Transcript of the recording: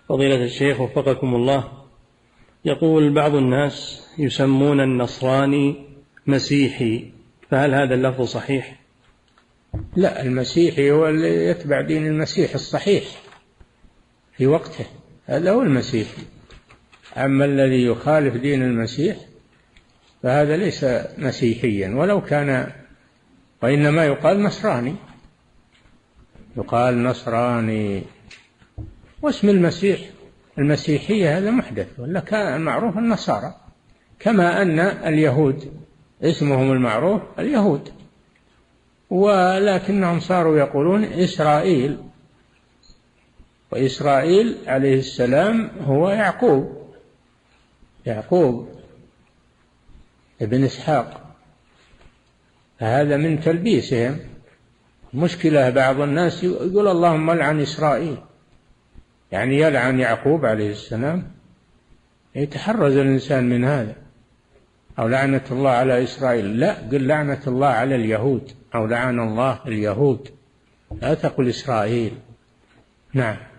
فضيلة الشيخ وفقكم الله، يقول بعض الناس يسمون النصراني مسيحي، فهل هذا اللفظ صحيح؟ لا، المسيحي هو اللي يتبع دين المسيح الصحيح في وقته، هذا هو المسيحي. أما الذي يخالف دين المسيح فهذا ليس مسيحيا ولو كان، وإنما يقال نصراني، يقال نصراني. واسم المسيح المسيحية هذا محدث، ولا كان المعروف النصارى، كما أن اليهود اسمهم المعروف اليهود، ولكنهم صاروا يقولون إسرائيل، وإسرائيل عليه السلام هو يعقوب ابن إسحاق، فهذا من تلبيسهم. مشكلة بعض الناس يقول اللهم لعن إسرائيل، يعني يلعن يعقوب عليه السلام، يتحرز الإنسان من هذا، أو لعنة الله على إسرائيل، لا، قل لعنة الله على اليهود، أو لعن الله اليهود، لا تقل إسرائيل. نعم.